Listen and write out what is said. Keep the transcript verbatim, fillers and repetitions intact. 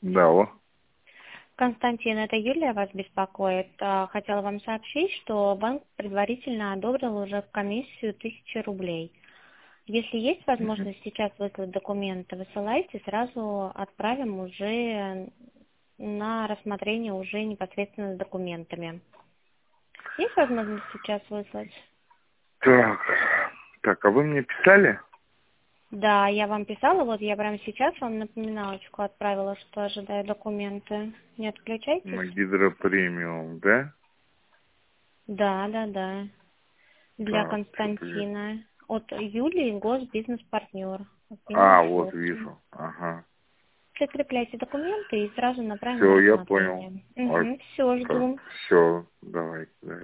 Да, о. Константин, это Юлия вас беспокоит. А, Хотела вам сообщить, что банк предварительно одобрил уже комиссию тысячи рублей. Если есть Мгм. возможность сейчас выслать документы, высылайте, сразу отправим уже на рассмотрение уже непосредственно с документами. Есть возможность сейчас выслать? Так, так, а вы мне писали? Да, я вам писала, вот я прямо сейчас вам напоминалочку отправила, что ожидаю документы. Не отключайтесь? На гидропремиум, да? Да, да, да. Для Так, что-то я... Константина. От Юлии, госбизнес-партнер. От А, Минус вот восемь. вижу. Ага. Прикрепляйте документы и сразу направим на Все, я понял. рассмотрение. Вот Угу, все, так, жду. все, давайте.